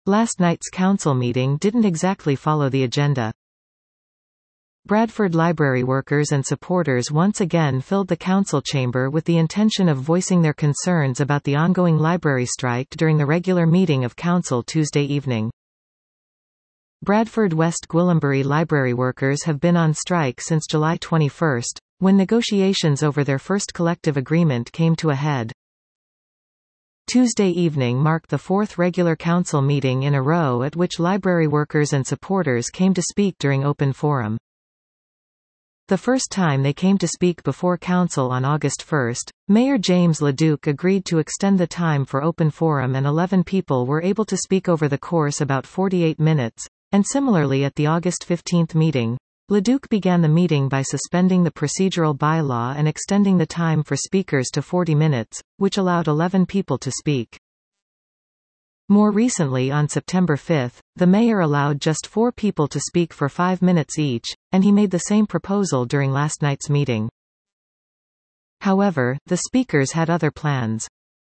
Last night's council meeting didn't exactly follow the agenda. Bradford library workers and supporters once again filled the council chamber with the intention of voicing their concerns about the ongoing library strike during the regular meeting of council Tuesday evening. Bradford West Gwillimbury library workers have been on strike since July 21, when negotiations over their first collective agreement came to a head. Tuesday evening marked the fourth regular council meeting in a row at which library workers and supporters came to speak during open forum. The first time they came to speak before council on August 1, Mayor James LeDuc agreed to extend the time for open forum and 11 people were able to speak over the course about 48 minutes, and similarly at the August 15 meeting, LeDuc began the meeting by suspending the procedural bylaw and extending the time for speakers to 40 minutes, which allowed 11 people to speak. More recently on September 5, the mayor allowed just 4 people to speak for 5 minutes each, and he made the same proposal during last night's meeting. However, the speakers had other plans.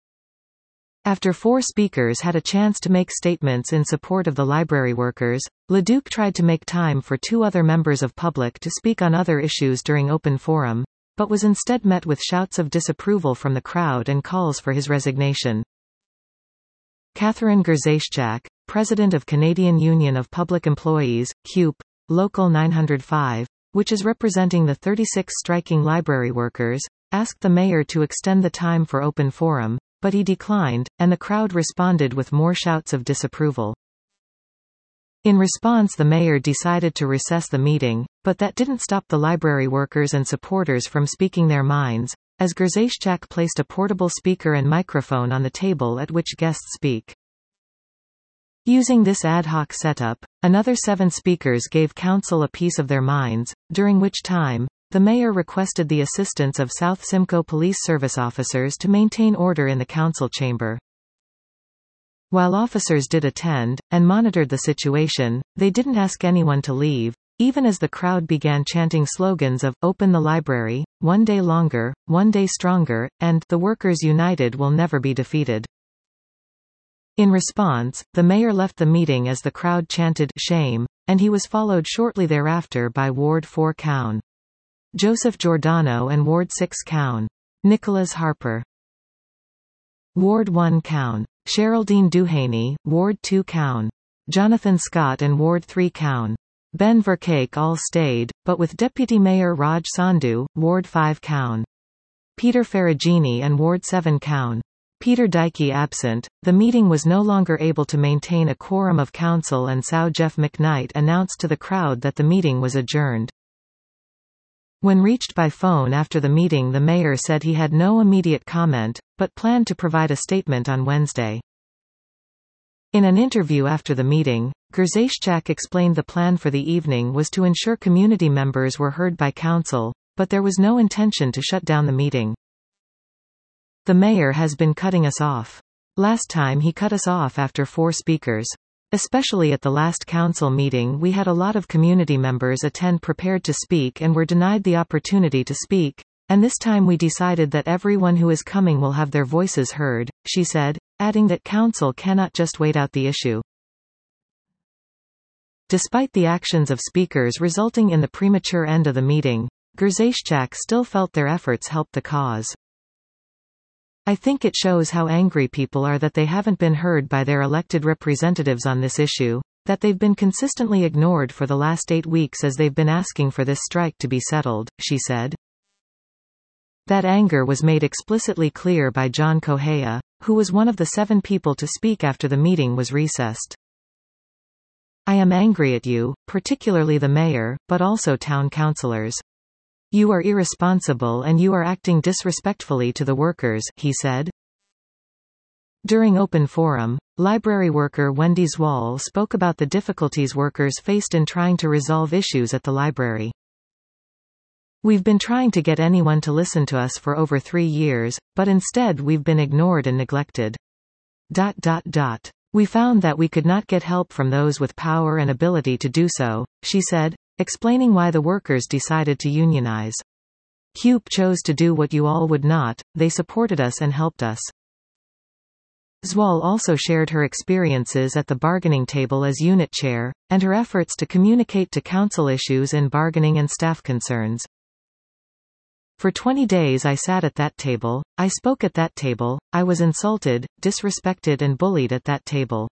After 4 speakers had a chance to make statements in support of the library workers, LeDuc tried to make time for 2 other members of public to speak on other issues during open forum, but was instead met with shouts of disapproval from the crowd and calls for his resignation. Catherine Grześczak, president of Canadian Union of Public Employees, CUPE, Local 905, which is representing the 36 striking library workers, asked the mayor to extend the time for open forum, but he declined, and the crowd responded with more shouts of disapproval. In response, the mayor decided to recess the meeting, but that didn't stop the library workers and supporters from speaking their minds, as Grześczak placed a portable speaker and microphone on the table at which guests speak. Using this ad hoc setup, another 7 speakers gave council a piece of their minds, during which time, the mayor requested the assistance of South Simcoe Police Service officers to maintain order in the council chamber. While officers did attend, and monitored the situation, they didn't ask anyone to leave, even as the crowd began chanting slogans of, "Open the library," "One day longer," "One day stronger," and "The workers united will never be defeated." In response, the mayor left the meeting as the crowd chanted, "Shame," and he was followed shortly thereafter by Ward 4 Cown. Joseph Giordano and Ward 6 Cown. Nicholas Harper. Ward 1 Cown. Sheraldine Duhaney, Ward 2 Cown. Jonathan Scott and Ward 3 Cown. Ben Verkake all stayed, but with Deputy Mayor Raj Sandhu, Ward 5 Cown. Peter Ferragini and Ward 7 Cown. Peter Dykey absent. The meeting was no longer able to maintain a quorum of council, and Sir Jeff McKnight announced to the crowd that the meeting was adjourned. When reached by phone after the meeting, the mayor said he had no immediate comment, but planned to provide a statement on Wednesday. In an interview after the meeting, Grześczak explained the plan for the evening was to ensure community members were heard by council, but there was no intention to shut down the meeting. "The mayor has been cutting us off. Last time he cut us off after 4 speakers. Especially at the last council meeting, we had a lot of community members attend prepared to speak and were denied the opportunity to speak, and this time we decided that everyone who is coming will have their voices heard," she said, adding that council cannot just wait out the issue. Despite the actions of speakers resulting in the premature end of the meeting, Grześczak still felt their efforts helped the cause. "I think it shows how angry people are that they haven't been heard by their elected representatives on this issue, that they've been consistently ignored for the last 8 weeks as they've been asking for this strike to be settled," she said. That anger was made explicitly clear by John Kohea, who was one of the 7 people to speak after the meeting was recessed. "I am angry at you, particularly the mayor, but also town councillors. You are irresponsible and you are acting disrespectfully to the workers," he said. During open forum, library worker Wendy Zwall spoke about the difficulties workers faced in trying to resolve issues at the library. "We've been trying to get anyone to listen to us for over 3 years, but instead we've been ignored and neglected. We found that we could not get help from those with power and ability to do so," she said, explaining why the workers decided to unionize. "CUPE chose to do what you all would not, they supported us and helped us. Zwal also shared her experiences at the bargaining table as unit chair, and her efforts to communicate to council issues in bargaining and staff concerns. For 20 days I sat at that table, I spoke at that table, I was insulted, disrespected and bullied at that table.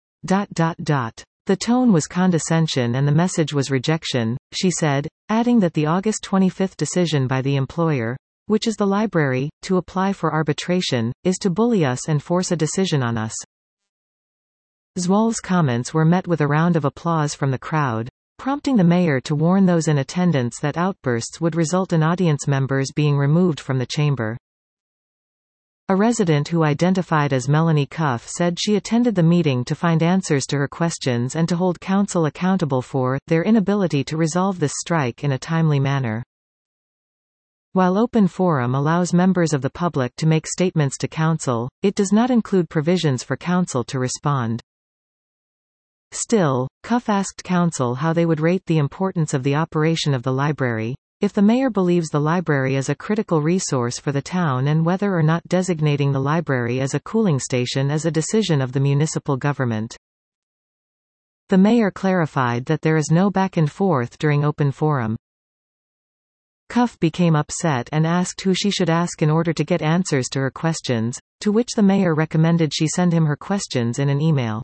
The tone was condescension and the message was rejection, she said, adding that the August 25 decision by the employer, which is the library, to apply for arbitration, is to bully us and force a decision on us. Zwal's comments were met with a round of applause from the crowd, prompting the mayor to warn those in attendance that outbursts would result in audience members being removed from the chamber. A resident who identified as Melanie Cuff said she attended the meeting to find answers to her questions and to hold council accountable for their inability to resolve this strike in a timely manner. While open forum allows members of the public to make statements to council, it does not include provisions for council to respond. Still, Cuff asked council how they would rate the importance of the operation of the library, if the mayor believes the library is a critical resource for the town, and whether or not designating the library as a cooling station is a decision of the municipal government. The mayor clarified that there is no back and forth during open forum. Cuff became upset and asked who she should ask in order to get answers to her questions, to which the mayor recommended she send him her questions in an email.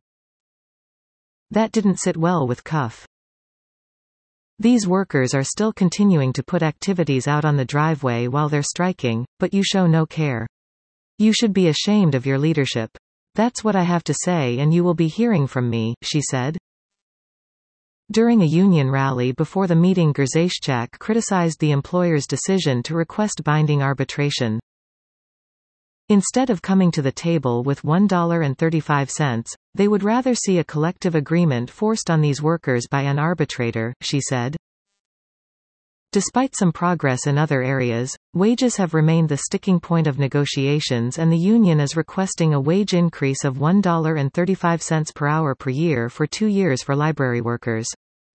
That didn't sit well with Cuff. These workers are still continuing to put activities out on the driveway while they're striking, but you show no care. You should be ashamed of your leadership. That's what I have to say, and you will be hearing from me, she said. During a union rally before the meeting, Grześczak criticized the employer's decision to request binding arbitration. Instead of coming to the table with $1.35, they would rather see a collective agreement forced on these workers by an arbitrator, she said. Despite some progress in other areas, wages have remained the sticking point of negotiations, and the union is requesting a wage increase of $1.35 per hour per year for 2 years for library workers.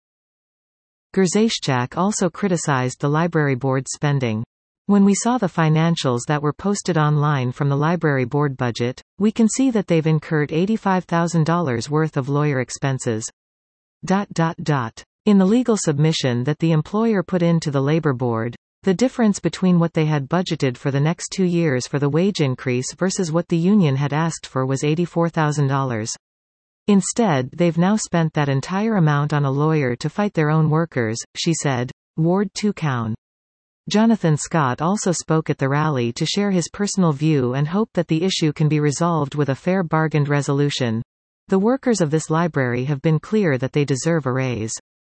Grześczak also criticized the library board's spending. When we saw the financials that were posted online from the library board budget, we can see that they've incurred $85,000 worth of lawyer expenses. In the legal submission that the employer put into the labor board, the difference between what they had budgeted for the next 2 years for the wage increase versus what the union had asked for was $84,000. Instead, they've now spent that entire amount on a lawyer to fight their own workers, she said. Ward 2 Cown. Jonathan Scott also spoke at the rally to share his personal view and hope that the issue can be resolved with a fair bargained resolution. The workers of this library have been clear that they deserve a raise.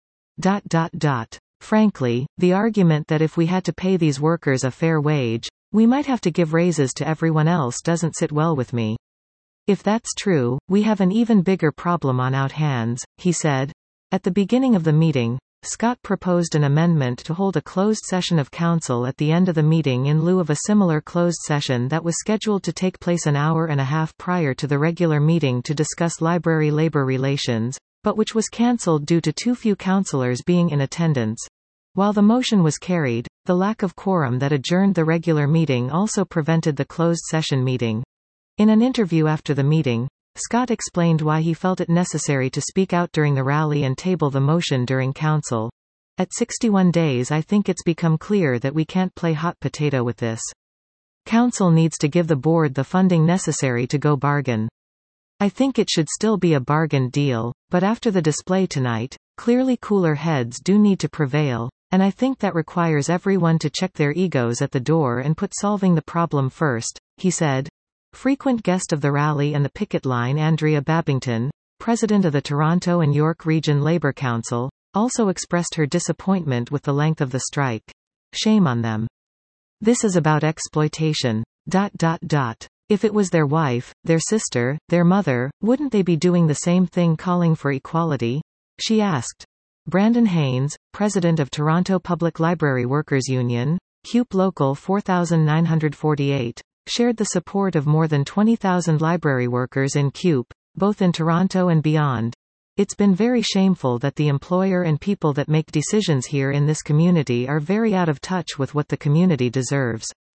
Frankly, the argument that if we had to pay these workers a fair wage, we might have to give raises to everyone else doesn't sit well with me. If that's true, we have an even bigger problem on our hands, he said. At the beginning of the meeting, Scott proposed an amendment to hold a closed session of council at the end of the meeting in lieu of a similar closed session that was scheduled to take place an hour and a half prior to the regular meeting to discuss library labor relations, but which was cancelled due to too few councillors being in attendance. While the motion was carried, the lack of quorum that adjourned the regular meeting also prevented the closed session meeting. In an interview after the meeting, Scott explained why he felt it necessary to speak out during the rally and table the motion during council. At 61 days, I think it's become clear that we can't play hot potato with this. Council needs to give the board the funding necessary to go bargain. I think it should still be a bargained deal, but after the display tonight, clearly cooler heads do need to prevail, and I think that requires everyone to check their egos at the door and put solving the problem first, he said. Frequent guest of the rally and the picket line Andrea Babington, president of the Toronto and York Region Labour Council, also expressed her disappointment with the length of the strike. Shame on them. This is about exploitation. If it was their wife, their sister, their mother, wouldn't they be doing the same thing, calling for equality? She asked. Brandon Haynes, president of Toronto Public Library Workers Union, CUPE Local 4948, shared the support of more than 20,000 library workers in CUPE, both in Toronto and beyond. It's been very shameful that the employer and people that make decisions here in this community are very out of touch with what the community deserves.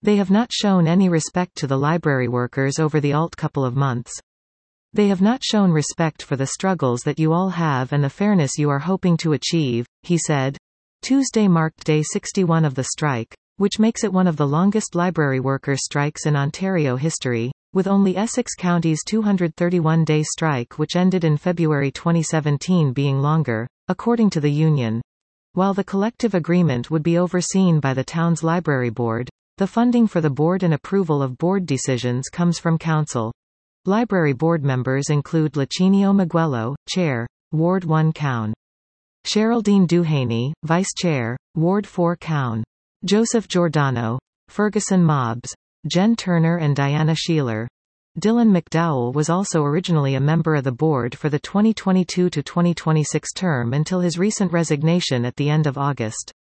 They have not shown any respect to the library workers over the couple of months. They have not shown respect for the struggles that you all have and the fairness you are hoping to achieve, he said. Tuesday marked day 61 of the strike, which makes it one of the longest library worker strikes in Ontario history, with only Essex County's 231-day strike which ended in February 2017 being longer, according to the union. While the collective agreement would be overseen by the town's library board, the funding for the board and approval of board decisions comes from council. Library board members include Lacinio Miguelo, Chair, Ward 1 Cown. Sheraldine Duhaney, Vice Chair, Ward 4 Cown. Joseph Giordano, Ferguson Mobbs, Jen Turner and Diana Sheeler. Dylan McDowell was also originally a member of the board for the 2022 to 2026 term until his recent resignation at the end of August.